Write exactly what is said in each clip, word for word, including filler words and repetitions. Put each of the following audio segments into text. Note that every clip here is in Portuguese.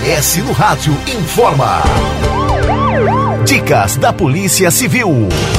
S no Rádio informa. Dicas da Polícia Civil.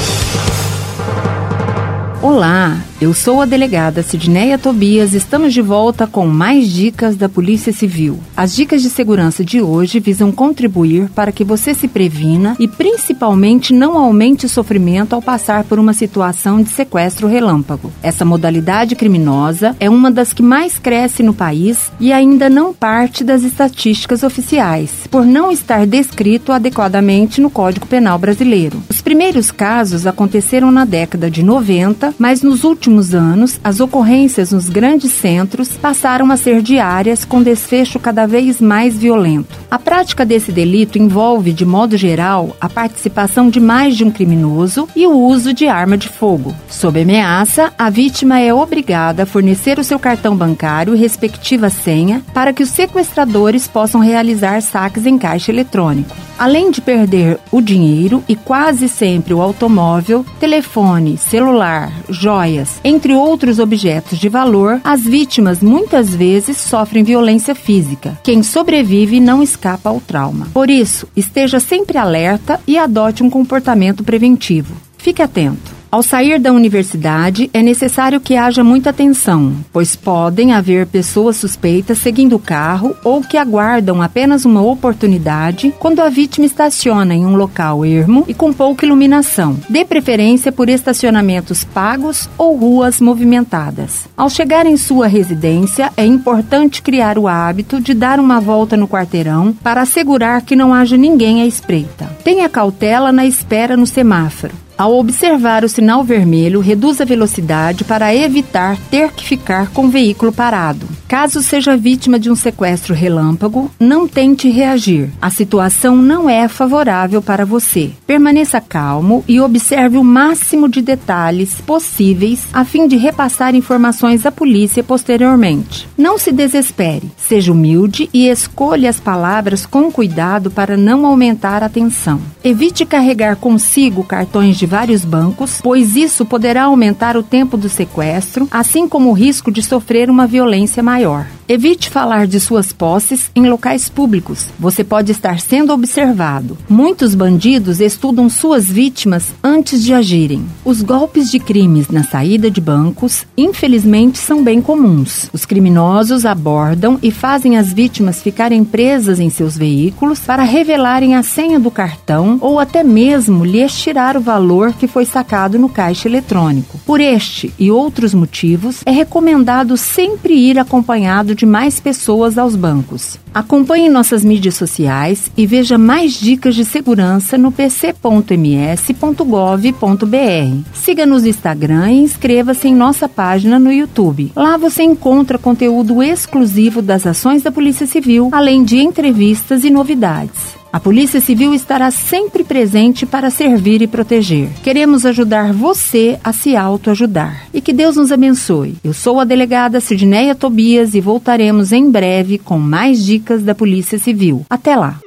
Olá, eu sou a delegada Sidneia Tobias. Estamos de volta com mais dicas da Polícia Civil. As dicas de segurança de hoje visam contribuir para que você se previna e principalmente não aumente o sofrimento ao passar por uma situação de sequestro relâmpago. Essa modalidade criminosa é uma das que mais cresce no país e ainda não parte das estatísticas oficiais, por não estar descrito adequadamente no Código Penal brasileiro. Os primeiros casos aconteceram na década de noventa, mas nos últimos anos, as ocorrências nos grandes centros passaram a ser diárias, com desfecho cada vez mais violento. A prática desse delito envolve, de modo geral, a participação de mais de um criminoso e o uso de arma de fogo. Sob ameaça, a vítima é obrigada a fornecer o seu cartão bancário e respectiva senha para que os sequestradores possam realizar saques em caixa eletrônico. Além de perder o dinheiro e quase sempre o automóvel, telefone, celular, joias, entre outros objetos de valor, as vítimas muitas vezes sofrem violência física. Quem sobrevive não escapa ao trauma. Por isso, esteja sempre alerta e adote um comportamento preventivo. Fique atento. Ao sair da universidade, é necessário que haja muita atenção, pois podem haver pessoas suspeitas seguindo o carro ou que aguardam apenas uma oportunidade quando a vítima estaciona em um local ermo e com pouca iluminação. Dê preferência por estacionamentos pagos ou ruas movimentadas. Ao chegar em sua residência, é importante criar o hábito de dar uma volta no quarteirão para assegurar que não haja ninguém à espreita. Tenha cautela na espera no semáforo. Ao observar o sinal vermelho, reduza a velocidade para evitar ter que ficar com o veículo parado. Caso seja vítima de um sequestro relâmpago, não tente reagir. A situação não é favorável para você. Permaneça calmo e observe o máximo de detalhes possíveis a fim de repassar informações à polícia posteriormente. Não se desespere. Seja humilde e escolha as palavras com cuidado para não aumentar a tensão. Evite carregar consigo cartões de vários bancos, pois isso poderá aumentar o tempo do sequestro, assim como o risco de sofrer uma violência maior. Evite falar de suas posses em locais públicos. Você pode estar sendo observado. Muitos bandidos estudam suas vítimas antes de agirem. Os golpes de crimes na saída de bancos, infelizmente, são bem comuns. Os criminosos abordam e fazem as vítimas ficarem presas em seus veículos para revelarem a senha do cartão ou até mesmo lhes tirar o valor que foi sacado no caixa eletrônico. Por este e outros motivos, é recomendado sempre ir acompanhado de mais pessoas aos bancos. Acompanhe nossas mídias sociais e veja mais dicas de segurança no p c ponto m s ponto gov ponto b r. Siga-nos no Instagram e inscreva-se em nossa página no YouTube. Lá você encontra conteúdo exclusivo das ações da Polícia Civil, além de entrevistas e novidades. A Polícia Civil estará sempre presente para servir e proteger. Queremos ajudar você a se autoajudar. E que Deus nos abençoe. Eu sou a delegada Sidneia Tobias e voltaremos em breve com mais dicas da Polícia Civil. Até lá!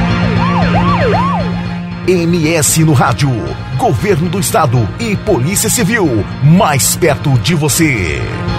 M S no Rádio. Governo do Estado e Polícia Civil. Mais perto de você.